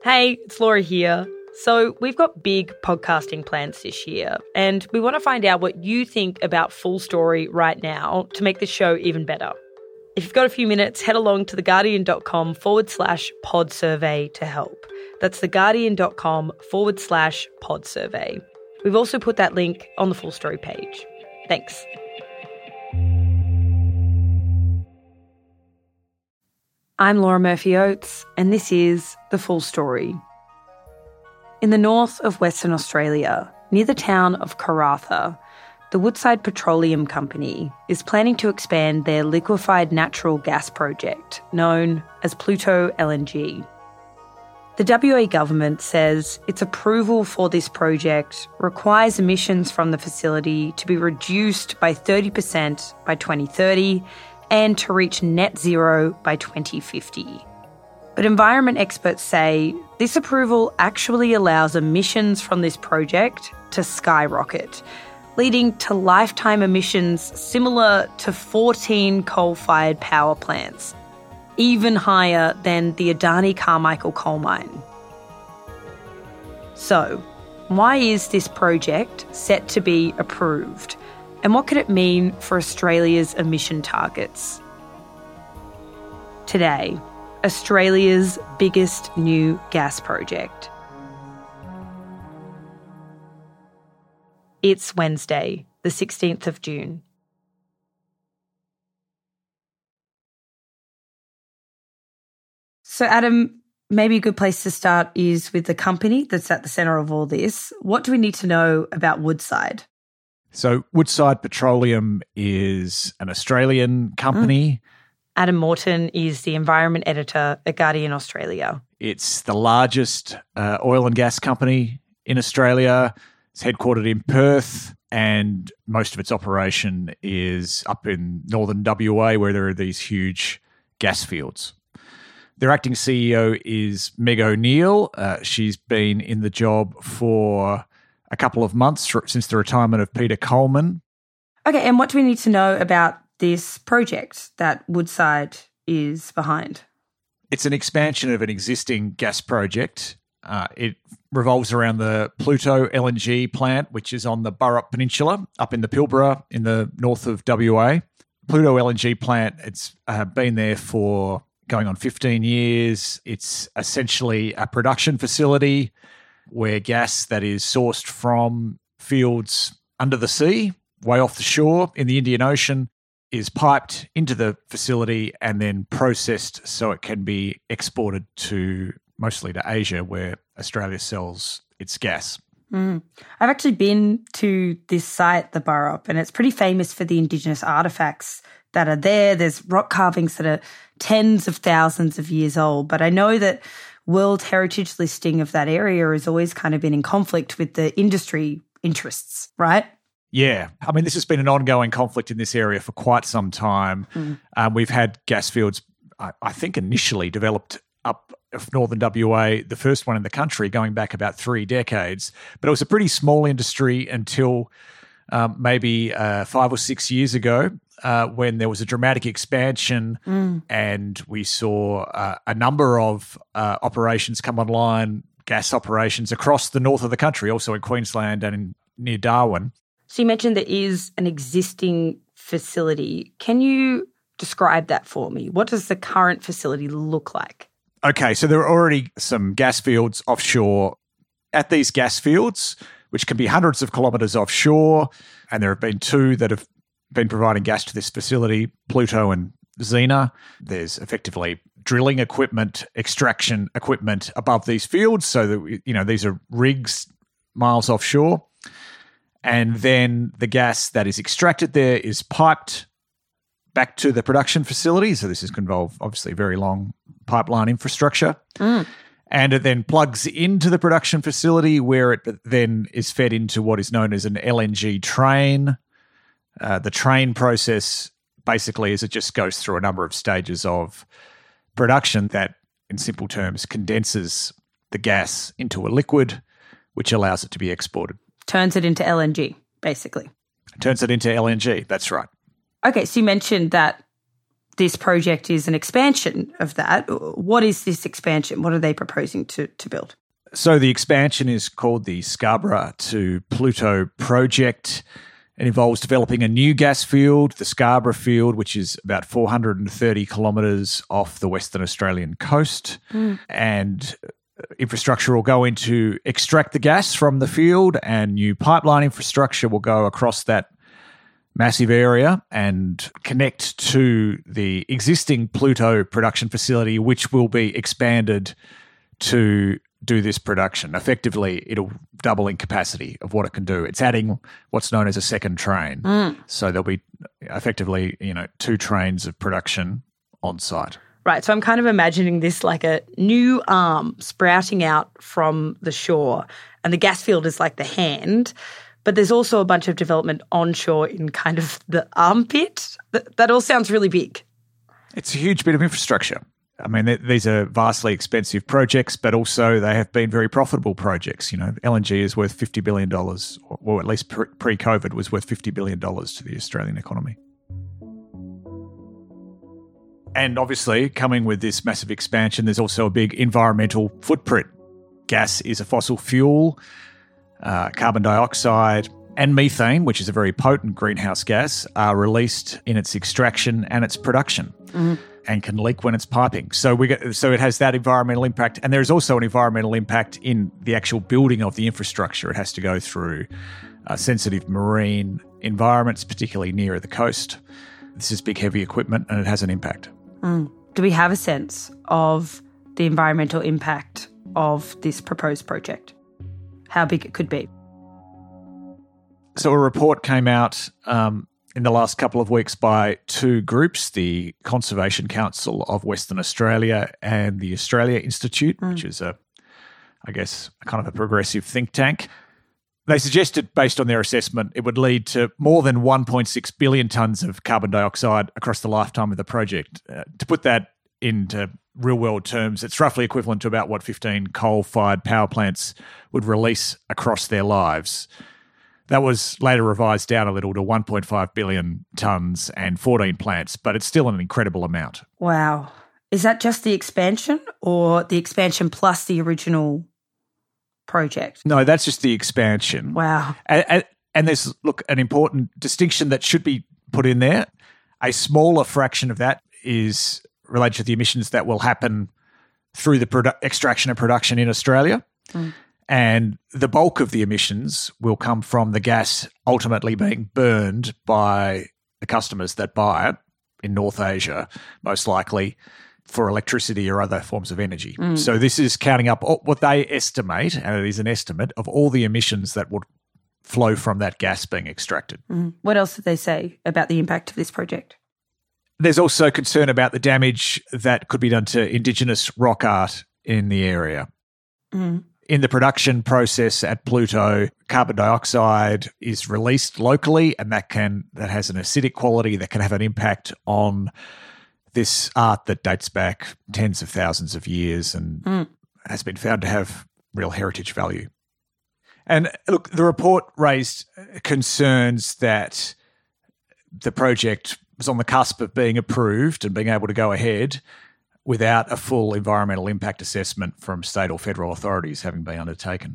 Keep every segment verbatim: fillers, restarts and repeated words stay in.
Hey, it's Laura here. So we've got big podcasting plans this year, and we want to find out what you think about Full Story right now to make this show even better. If you've got a few minutes, head along to theguardian.com forward slash pod survey to help. That's theguardian.com forward slash pod survey. We've also put that link on the Full Story page. Thanks. I'm Laura Murphy-Oates, and this is The Full Story. In the north of Western Australia, near the town of Karratha, the Woodside Petroleum Company is planning to expand their liquefied natural gas project, known as Pluto L N G. The W A government says its approval for this project requires emissions from the facility to be reduced by thirty percent by twenty thirty and to reach net zero by twenty fifty. But environment experts say this approval actually allows emissions from this project to skyrocket, leading to lifetime emissions similar to fourteen coal-fired power plants, even higher than the Adani Carmichael coal mine. So, why is this project set to be approved? And what could it mean for Australia's emission targets? Today, Australia's biggest new gas project. It's Wednesday, the sixteenth of June. So, Adam, maybe a good place to start is with the company that's at the centre of all this. What do we need to know about Woodside? So, Woodside Petroleum is an Australian company. Mm. Adam Morton is the environment editor at Guardian Australia. It's the largest uh, oil and gas company in Australia. It's headquartered in Perth, and most of its operation is up in northern W A, where there are these huge gas fields. Their acting C E O is Meg O'Neill. Uh, she's been in the job for a couple of months since the retirement of Peter Coleman. Okay, and what do we need to know about this project that Woodside is behind? It's an expansion of an existing gas project. Uh, it revolves around the Pluto L N G plant, which is on the Burrup Peninsula up in the Pilbara in the north of W A. Pluto L N G plant, it's uh, been there for going on fifteen years. It's essentially a production facility where gas that is sourced from fields under the sea, way off the shore in the Indian Ocean, is piped into the facility and then processed so it can be exported to mostly to Asia, where Australia sells its gas. Mm. I've actually been to this site, the Burrup, and it's pretty famous for the Indigenous artefacts that are there. There's rock carvings that are tens of thousands of years old, but I know that World Heritage listing of that area has always kind of been in conflict with the industry interests, right? Yeah. I mean, this has been an ongoing conflict in this area for quite some time. Mm. Um, we've had gas fields, I, I think initially developed up of northern W A, the first one in the country, going back about three decades. But it was a pretty small industry until um, maybe uh, five or six years ago uh, when there was a dramatic expansion mm. and we saw uh, a number of uh, operations come online, gas operations across the north of the country, also in Queensland and in, near Darwin. So you mentioned there is an existing facility. Can you describe that for me? What does the current facility look like? Okay, so there are already some gas fields offshore. At these gas fields, which can be hundreds of kilometres offshore, and there have been two that have been providing gas to this facility, Pluto and Xena. There's effectively drilling equipment, extraction equipment above these fields, so that, you know, these are rigs miles offshore. And then the gas that is extracted there is piped back to the production facility. So this is involve obviously very long pipeline infrastructure. Mm. And it then plugs into the production facility where it then is fed into what is known as an L N G train. Uh, the train process basically is it just goes through a number of stages of production that, in simple terms, condenses the gas into a liquid, which allows it to be exported. Turns it into L N G, basically. Turns it into L N G, that's right. Okay, so you mentioned that this project is an expansion of that. What is this expansion? What are they proposing to, to build? So the expansion is called the Scarborough to Pluto project. It involves developing a new gas field, the Scarborough field, which is about four hundred thirty kilometres off the Western Australian coast. Mm. And infrastructure will go in to extract the gas from the field, and new pipeline infrastructure will go across that massive area and connect to the existing Pluto production facility, which will be expanded to do this production. Effectively, it'll double in capacity of what it can do. It's adding what's known as a second train. Mm. So there'll be effectively, you know, two trains of production on site. Right. So I'm kind of imagining this like a new arm sprouting out from the shore, and the gas field is like the hand. But there's also a bunch of development onshore in kind of the armpit. That, that all sounds really big. It's a huge bit of infrastructure. I mean, th- these are vastly expensive projects, but also they have been very profitable projects. You know, L N G is worth fifty billion dollars, or, or at least pre- pre-COVID was worth fifty billion dollars to the Australian economy. And obviously, coming with this massive expansion, there's also a big environmental footprint. Gas is a fossil fuel. Uh, carbon dioxide and methane, which is a very potent greenhouse gas, are released in its extraction and its production, mm-hmm. and can leak when it's piping. So we get, so it has that environmental impact, and there is also an environmental impact in the actual building of the infrastructure. It has to go through uh, sensitive marine environments, particularly near the coast. This is big, heavy equipment, and it has an impact. Mm. Do we have a sense of the environmental impact of this proposed project? How big it could be? So a report came out um, in the last couple of weeks by two groups, the Conservation Council of Western Australia and the Australia Institute, mm. which is a, I guess, a kind of a progressive think tank. They suggested, based on their assessment, it would lead to more than one point six billion tonnes of carbon dioxide across the lifetime of the project. Uh, to put that into real-world terms, it's roughly equivalent to about what fifteen coal-fired power plants would release across their lives. That was later revised down a little to one point five billion tonnes and fourteen plants, but it's still an incredible amount. Wow. Is that just the expansion, or the expansion plus the original project? No, that's just the expansion. Wow. And, and, and there's, look, an important distinction that should be put in there. A smaller fraction of that is related to the emissions that will happen through the produ- extraction and production in Australia. Mm. And the bulk of the emissions will come from the gas ultimately being burned by the customers that buy it in North Asia, most likely for electricity or other forms of energy. Mm. So this is counting up what they estimate, and it is an estimate, of all the emissions that would flow from that gas being extracted. Mm. What else did they say about the impact of this project? There's also concern about the damage that could be done to Indigenous rock art in the area. Mm. In the production process at Pluto, carbon dioxide is released locally, and that can that has an acidic quality that can have an impact on this art that dates back tens of thousands of years and mm. has been found to have real heritage value. And look, the report raised concerns that the project was on the cusp of being approved and being able to go ahead without a full environmental impact assessment from state or federal authorities having been undertaken.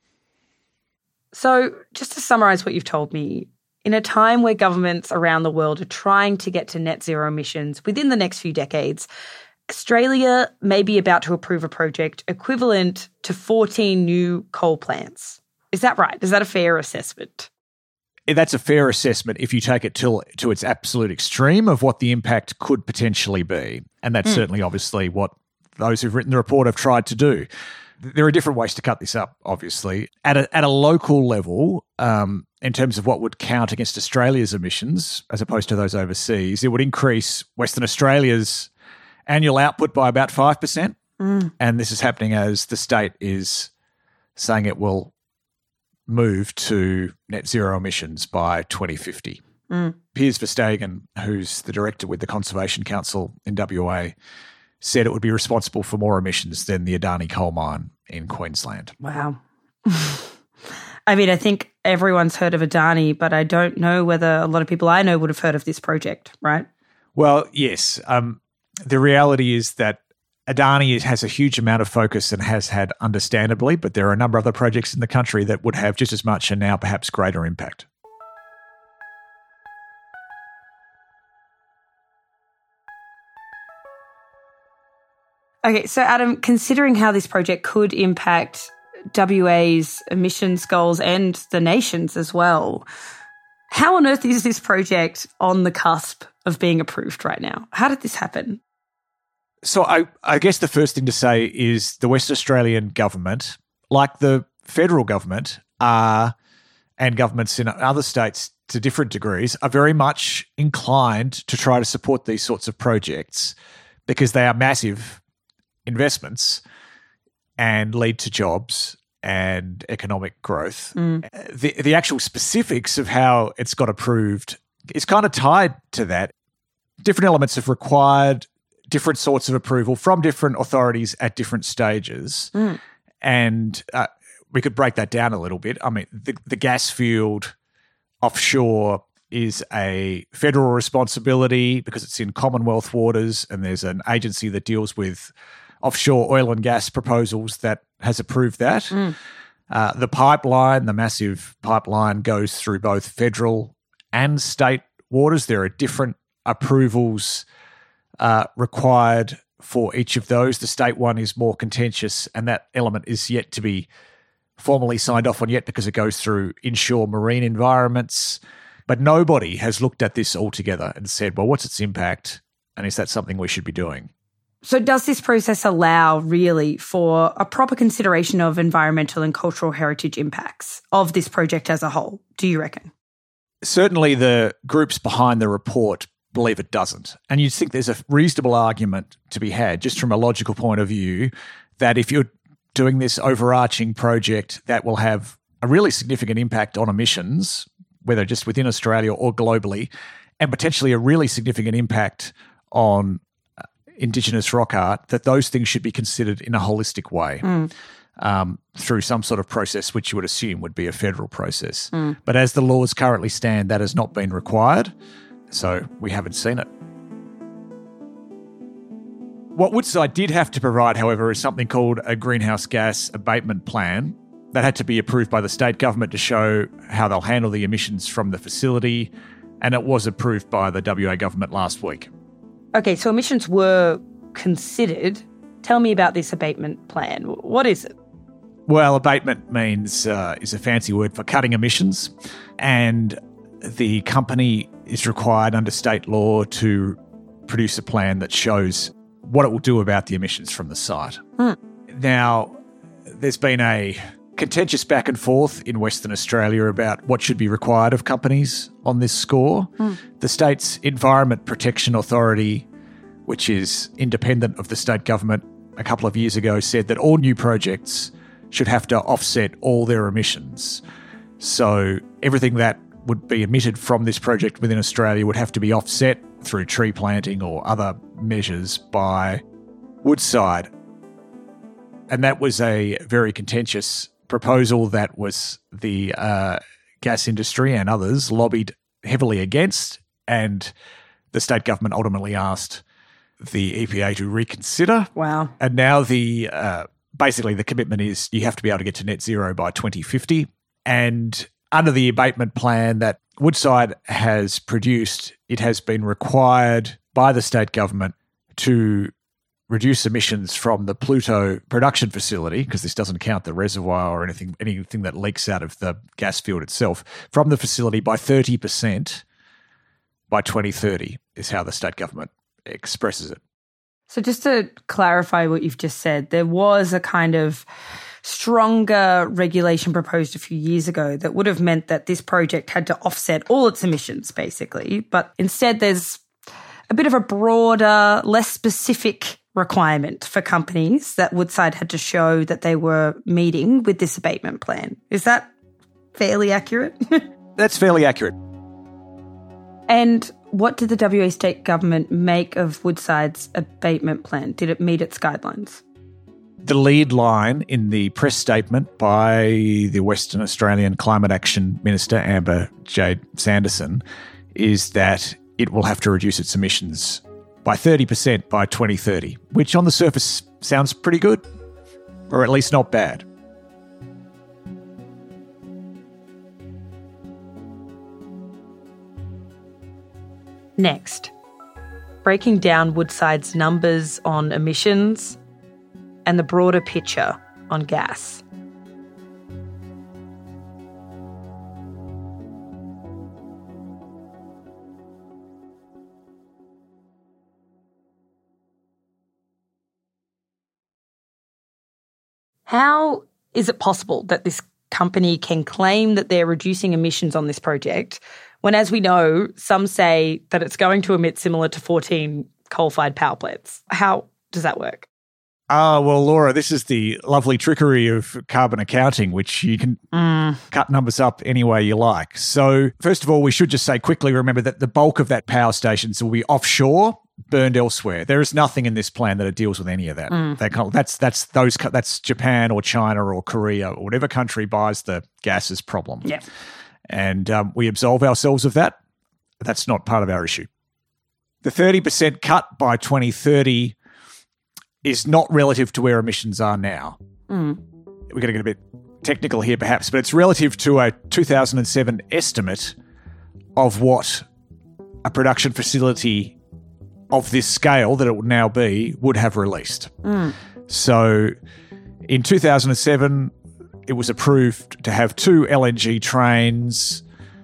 So just to summarise what you've told me, in a time where governments around the world are trying to get to net zero emissions within the next few decades, Australia may be about to approve a project equivalent to fourteen new coal plants. Is that right? Is that a fair assessment? That's a fair assessment if you take it to, to its absolute extreme of what the impact could potentially be. And that's mm. certainly obviously what those who've written the report have tried to do. There are different ways to cut this up, obviously. At a, at a local level, um, in terms of what would count against Australia's emissions as opposed to those overseas, it would increase Western Australia's annual output by about five percent. Mm. And this is happening as the state is saying it will move to net zero emissions by twenty fifty. Mm. Piers Verstegen, who's the director with the Conservation Council in W A, said it would be responsible for more emissions than the Adani coal mine in Queensland. Wow. I mean, I think everyone's heard of Adani, but I don't know whether a lot of people I know would have heard of this project, right? Well, yes. Um, the reality is that Adani has a huge amount of focus and has had, understandably, but there are a number of other projects in the country that would have just as much and now perhaps greater impact. Okay, so Adam, considering how this project could impact W A's emissions goals and the nation's as well, how on earth is this project on the cusp of being approved right now? How did this happen? So I, I guess the first thing to say is the Western Australian government, like the federal government, are, and governments in other states to different degrees, are very much inclined to try to support these sorts of projects because they are massive investments and lead to jobs and economic growth. Mm. The, the actual specifics of how it's got approved is kind of tied to that. Different elements have required different sorts of approval from different authorities at different stages. Mm. And uh, we could break that down a little bit. I mean, the, the gas field offshore is a federal responsibility because it's in Commonwealth waters, and there's an agency that deals with offshore oil and gas proposals that has approved that. Mm. Uh, the pipeline, the massive pipeline, goes through both federal and state waters. There are different approvals Uh, required for each of those. The state one is more contentious, and that element is yet to be formally signed off on yet because it goes through inshore marine environments. But nobody has looked at this altogether and said, well, what's its impact, and is that something we should be doing? So does this process allow really for a proper consideration of environmental and cultural heritage impacts of this project as a whole, do you reckon? Certainly the groups behind the report believe it doesn't. And you'd think there's a reasonable argument to be had, just from a logical point of view, that if you're doing this overarching project that will have a really significant impact on emissions, whether just within Australia or globally, and potentially a really significant impact on Indigenous rock art, that those things should be considered in a holistic way. Mm. Um, through some sort of process which you would assume would be a federal process. Mm. But as the laws currently stand, that has not been required. So we haven't seen it. What Woodside did have to provide, however, is something called a greenhouse gas abatement plan that had to be approved by the state government to show how they'll handle the emissions from the facility, and it was approved by the W A government last week. Okay, so emissions were considered. Tell me about this abatement plan. What is it? Well, abatement means uh, is a fancy word for cutting emissions, and the company is required under state law to produce a plan that shows what it will do about the emissions from the site. Hmm. Now, there's been a contentious back and forth in Western Australia about what should be required of companies on this score. Hmm. The state's Environment Protection Authority, which is independent of the state government, a couple of years ago said that all new projects should have to offset all their emissions. So everything that would be emitted from this project within Australia would have to be offset through tree planting or other measures by Woodside. And that was a very contentious proposal that was the uh, gas industry and others lobbied heavily against, and the state government ultimately asked the E P A to reconsider. Wow. And now the uh, basically the commitment is you have to be able to get to net zero by twenty fifty. And under the abatement plan that Woodside has produced, it has been required by the state government to reduce emissions from the Pluto production facility, because this doesn't count the reservoir or anything anything that leaks out of the gas field itself, from the facility by thirty percent by twenty thirty is how the state government expresses it. So just to clarify what you've just said, there was a kind of stronger regulation proposed a few years ago that would have meant that this project had to offset all its emissions, basically. But instead, there's a bit of a broader, less specific requirement for companies that Woodside had to show that they were meeting with this abatement plan. Is that fairly accurate? That's fairly accurate. And what did the W A state government make of Woodside's abatement plan? Did it meet its guidelines? The lead line in the press statement by the Western Australian Climate Action Minister, Amber Jade Sanderson, is that it will have to reduce its emissions by thirty percent by twenty thirty, which on the surface sounds pretty good, or at least not bad. Next, breaking down Woodside's numbers on emissions and the broader picture on gas. How is it possible that this company can claim that they're reducing emissions on this project when, as we know, some say that it's going to emit similar to fourteen coal-fired power plants? How does that work? Ah, well, Laura, this is the lovely trickery of carbon accounting, which you can mm. cut numbers up any way you like. So, first of all, we should just say quickly, remember that the bulk of that power stations will be offshore, burned elsewhere. There is nothing in this plan that deals with any of that. Mm. They can't, that's that's those that's Japan or China or Korea or whatever country buys the gases problem. Yeah. And um, we absolve ourselves of that. That's not part of our issue. The thirty percent cut by twenty thirty is not relative to where emissions are now. Mm. We're going to get a bit technical here perhaps, but it's relative to a two thousand seven estimate of what a production facility of this scale that it would now be would have released. Mm. So in two thousand seven, it was approved to have two L N G trains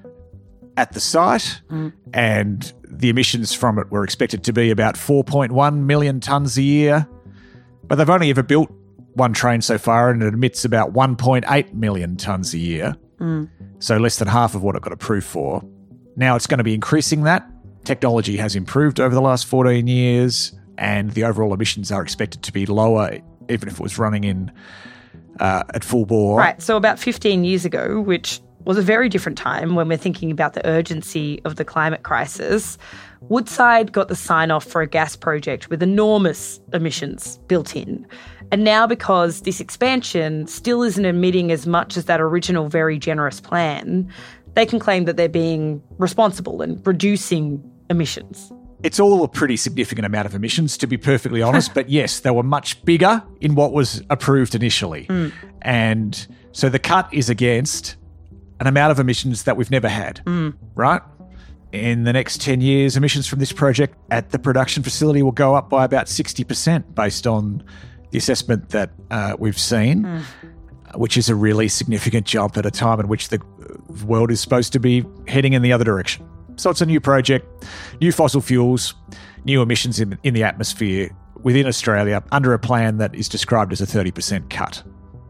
at the site, mm. and the emissions from it were expected to be about four point one million tonnes a year. But they've only ever built one train so far, and it emits about one point eight million tonnes a year, mm. so less than half of what it got approved for. Now it's going to be increasing that. Technology has improved over the last fourteen years, and the overall emissions are expected to be lower, even if it was running in uh, at full bore. Right, so about fifteen years ago, which was a very different time when we're thinking about the urgency of the climate crisis, Woodside got the sign-off for a gas project with enormous emissions built in. And now, because this expansion still isn't emitting as much as that original very generous plan, they can claim that they're being responsible and reducing emissions. It's all a pretty significant amount of emissions, to be perfectly honest. But yes, they were much bigger in what was approved initially. Mm. And so the cut is against an amount of emissions that we've never had, mm. right? In the next ten years, emissions from this project at the production facility will go up by about sixty percent based on the assessment that uh, we've seen, mm. which is a really significant jump at a time in which the world is supposed to be heading in the other direction. So it's a new project, new fossil fuels, new emissions in, in the atmosphere within Australia under a plan that is described as a thirty percent cut.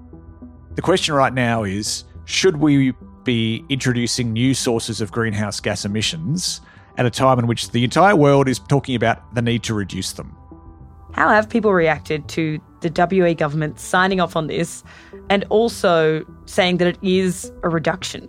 The question right now is, should we be introducing new sources of greenhouse gas emissions at a time in which the entire world is talking about the need to reduce them? How have people reacted to the W A government signing off on this and also saying that it is a reduction?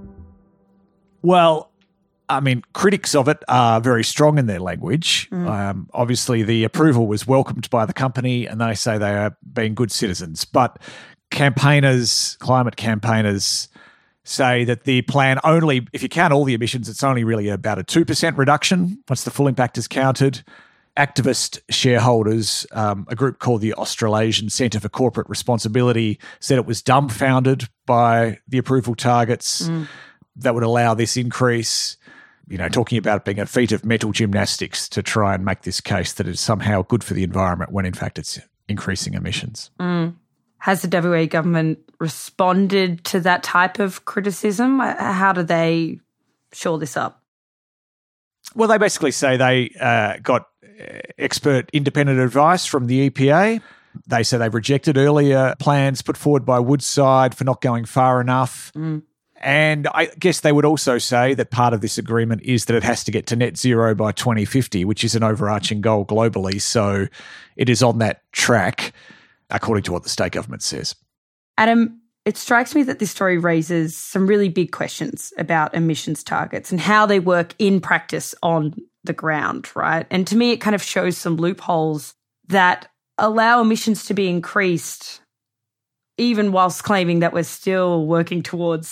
Well, I mean, critics of it are very strong in their language. Mm. Um, obviously, the approval was welcomed by the company and they say they are being good citizens. But campaigners, climate campaigners, say that the plan only, if you count all the emissions, it's only really about a two percent reduction once the full impact is counted. Activist shareholders, um, a group called the Australasian Centre for Corporate Responsibility, said it was dumbfounded by the approval targets mm. that would allow this increase, you know, talking about it being a feat of mental gymnastics to try and make this case that it's somehow good for the environment when in fact it's increasing emissions. Mm. Has the W A government responded to that type of criticism? How do they shore this up? Well, they basically say they uh, got expert independent advice from the E P A. They say they've rejected earlier plans put forward by Woodside for not going far enough. Mm. And I guess they would also say that part of this agreement is that it has to get to net zero by twenty fifty, which is an overarching goal globally. So it is on that track, according to what the state government says. Adam, it strikes me that this story raises some really big questions about emissions targets and how they work in practice on the ground, right? And to me, it kind of shows some loopholes that allow emissions to be increased even whilst claiming that we're still working towards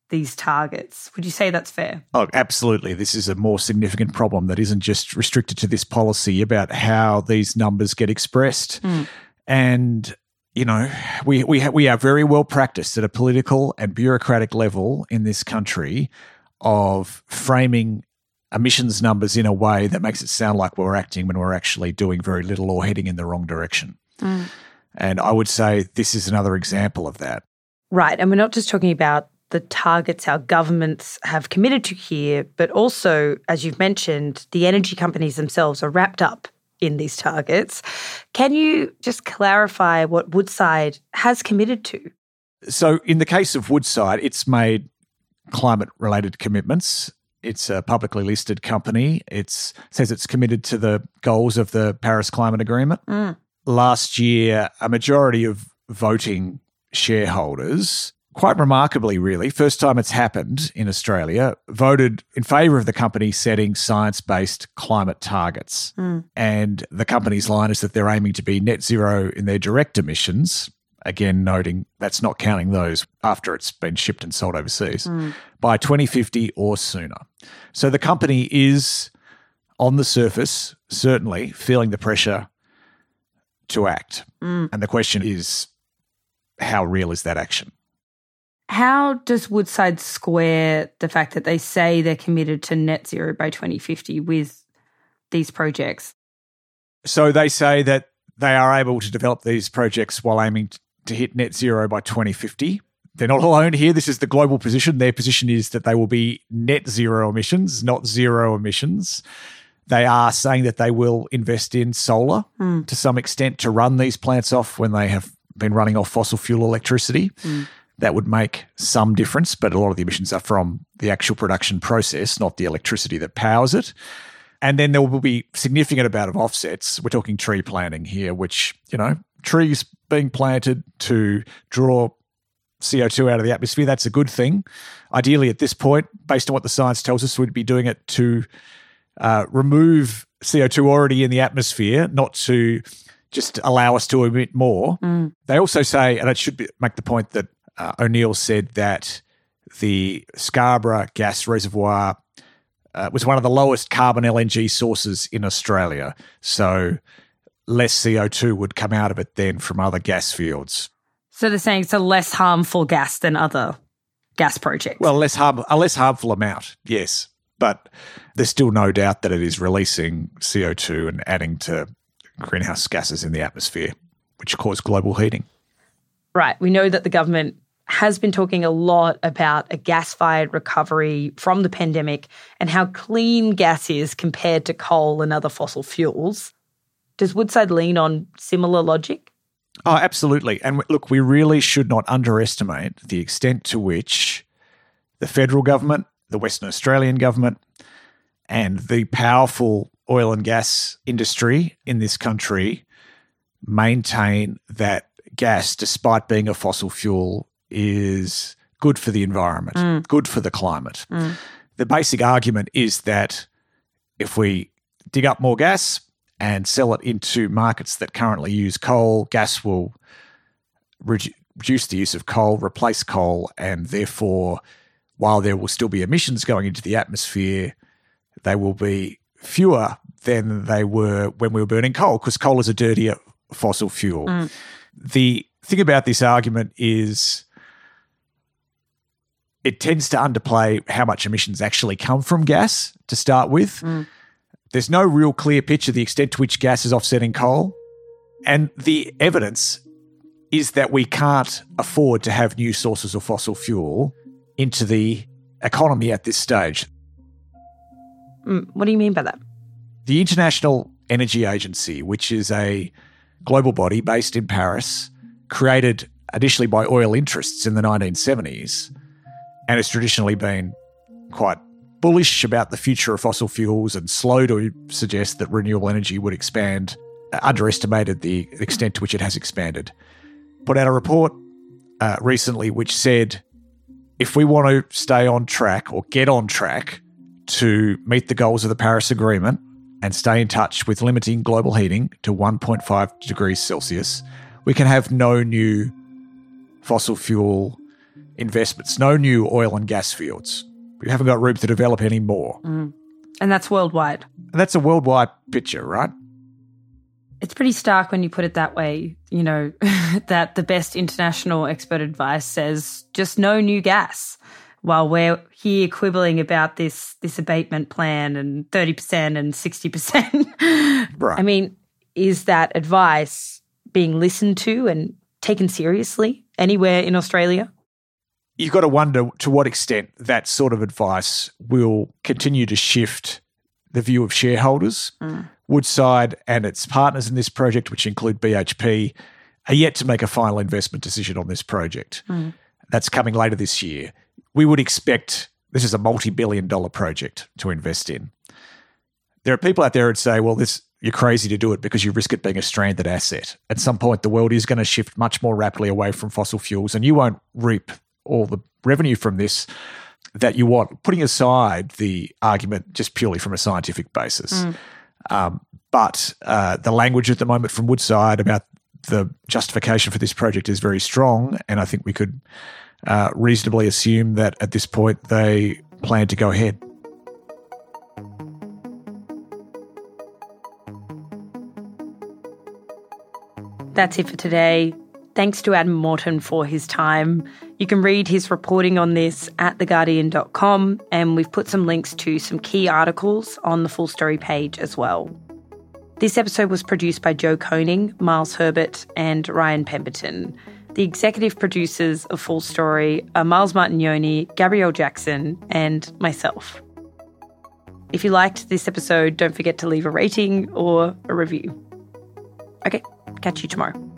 these targets. Would you say that's fair? Oh, absolutely. This is a more significant problem that isn't just restricted to this policy about how these numbers get expressed. Mm. And, you know, we we ha- we are very well practiced at a political and bureaucratic level in this country of framing emissions numbers in a way that makes it sound like we're acting when we're actually doing very little or heading in the wrong direction. Mm. And I would say this is another example of that. Right. And we're not just talking about the targets our governments have committed to here, but also, as you've mentioned, the energy companies themselves are wrapped up in these targets. Can you just clarify what Woodside has committed to? So in the case of Woodside, it's made climate-related commitments. It's a publicly listed company. It says it's committed to the goals of the Paris Climate Agreement. Mm. Last year, a majority of voting shareholders, quite remarkably really, first time it's happened in Australia, voted in favour of the company setting science-based climate targets. Mm. And the company's line is that they're aiming to be net zero in their direct emissions, again noting that's not counting those after it's been shipped and sold overseas, Mm. by twenty fifty or sooner. So the company is, on the surface, certainly feeling the pressure to act. Mm. And the question is, how real is that action? How does Woodside square the fact that they say they're committed to net zero by twenty fifty with these projects? So they say that they are able to develop these projects while aiming to hit net zero by twenty fifty. They're not alone here. This is the global position. Their position is that they will be net zero emissions, not zero emissions. They are saying that they will invest in solar Mm. to some extent to run these plants off when they have been running off fossil fuel electricity. Mm. That would make some difference, but a lot of the emissions are from the actual production process, not the electricity that powers it. And then there will be significant amount of offsets. We're talking tree planting here, which, you know, trees being planted to draw C O two out of the atmosphere, that's a good thing. Ideally, at this point, based on what the science tells us, we'd be doing it to uh, remove C O two already in the atmosphere, not to just allow us to emit more. Mm. They also say, and it should be, make the point that uh, O'Neill said that the Scarborough gas reservoir uh, was one of the lowest carbon L N G sources in Australia. So less C O two would come out of it then from other gas fields. So they're saying it's a less harmful gas than other gas projects. Well, less harm, a less harmful amount, yes. But there's still no doubt that it is releasing C O two and adding to greenhouse gases in the atmosphere, which cause global heating. Right. We know that the government has been talking a lot about a gas-fired recovery from the pandemic and how clean gas is compared to coal and other fossil fuels. Does Woodside lean on similar logic? Oh, absolutely. And look, we really should not underestimate the extent to which the federal government, the Western Australian government, and the powerful oil and gas industry in this country maintain that gas, despite being a fossil fuel, is good for the environment, Mm. good for the climate. Mm. The basic argument is that if we dig up more gas and sell it into markets that currently use coal, gas will redu- reduce the use of coal, replace coal, and therefore, while there will still be emissions going into the atmosphere, they will be fewer than they were when we were burning coal, because coal is a dirtier fossil fuel. Mm. The thing about this argument is it tends to underplay how much emissions actually come from gas to start with. Mm. There's no real clear picture of the extent to which gas is offsetting coal. And the evidence is that we can't afford to have new sources of fossil fuel into the economy at this stage. Mm. What do you mean by that? The International Energy Agency, which is a global body based in Paris, created initially by oil interests in the nineteen seventies, and has traditionally been quite bullish about the future of fossil fuels and slow to suggest that renewable energy would expand, underestimated the extent to which it has expanded. Put out a report uh, recently which said if we want to stay on track or get on track to meet the goals of the Paris Agreement and stay in touch with limiting global heating to one point five degrees Celsius, we can have no new fossil fuel investments, no new oil and gas fields. We haven't got room to develop any more. Mm. And that's worldwide. And that's a worldwide picture, right? It's pretty stark when you put it that way, you know, that the best international expert advice says just no new gas, while we're here quibbling about this this abatement plan and thirty percent and sixty percent. Right. I mean, is that advice being listened to and taken seriously anywhere in Australia? You've got to wonder to what extent that sort of advice will continue to shift the view of shareholders. Mm. Woodside and its partners in this project, which include B H P, are yet to make a final investment decision on this project. Mm. That's coming later this year. We would expect this is a multi-billion dollar project to invest in. There are people out there who'd say, well, this you're crazy to do it because you risk it being a stranded asset. At some point, the world is going to shift much more rapidly away from fossil fuels, and you won't reap all the revenue from this that you want, putting aside the argument just purely from a scientific basis. Mm. Um, but uh, the language at the moment from Woodside about the justification for this project is very strong, and I think we could uh, reasonably assume that at this point they plan to go ahead. That's it for today. Thanks to Adam Morton for his time. You can read his reporting on this at the guardian dot com, and we've put some links to some key articles on the Full Story page as well. This episode was produced by Joe Koning, Miles Herbert, and Ryan Pemberton. The executive producers of Full Story are Miles Martignoni, Gabrielle Jackson, and myself. If you liked this episode, don't forget to leave a rating or a review. Okay, catch you tomorrow.